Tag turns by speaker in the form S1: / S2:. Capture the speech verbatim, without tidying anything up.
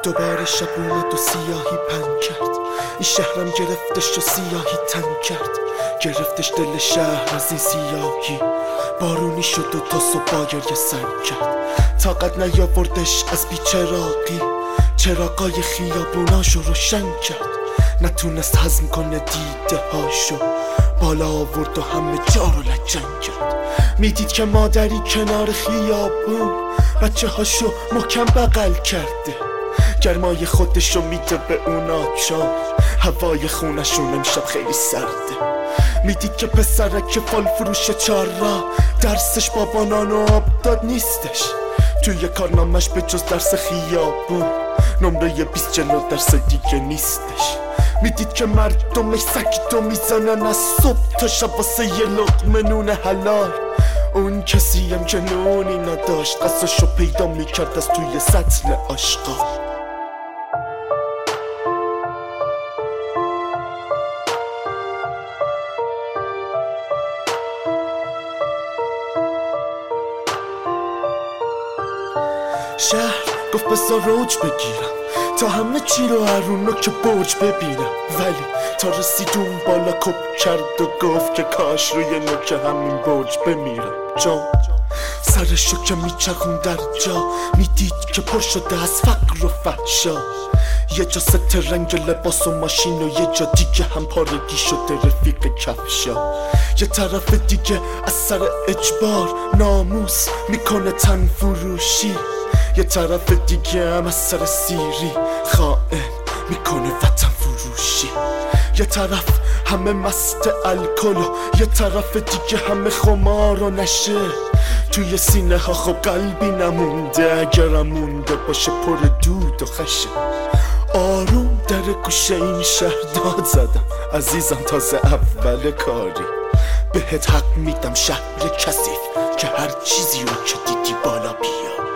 S1: دوباره شب اومد و سیاهی پن کرد، این شهرم گرفتش و سیاهی تن کرد، گرفتش دل شهر از این سیاهی. بارونی شد و تا صبح گریه سنگ کرد، طاقت نیاوردش از بیچراغی، چراغای خیابوناشو روشن کرد. نتونست هضم کنه دیده هاشو، بالا آورد و همه جا رو لجن کرد. میدید که مادری کنار خیابون بچه هاشو محکم بغل کرده، گرمای خودشو میده به اونا چون هوای خونشون امشب خیلی سرده. میدید که پسرک فال فروش چار را درسش با بانان و آب داد نیستش، توی کارنامش به جز درس خیابون نمره بیست جلو درس دیگه نیستش. میدید که مردمش سکتو میزنن از صبح تا شب واسه یه لقمه نون حلال. اون کسی هم که نونی نداشت قصاشو پیدا میکرد از توی سطل آشغال. شهر گفت بذار روج بگیرم تا همه چی رو هرونو که برج ببینم، ولی تا رسید اون بالا کپ کرد و گفت که کاش روی نوک همین برج بمیرم. جان سرشو که میچرخون در جا میدید که پر شده از فقر و فحشا، یه جا ست رنگ لباس و ماشین و یه جا دیگه هم پارگی شده رفیق کفشا. یه طرف دیگه از سر اجبار ناموس میکنه تن فروشی، یه طرف دیگه هم از سر سیری خائن میکنه وطن فروشی. یه طرف همه مست الکل و یه طرف دیگه همه خمار و نشه، توی سینه ها خب قلبی نمونده، اگرم مونده باشه پر دود و خشه. آروم در گوشه این شهر داد زدم عزیزم تازه اول کاری، بهت حق میدم شهر کثیف که هر چیزی رو که دیدی بالا بیا.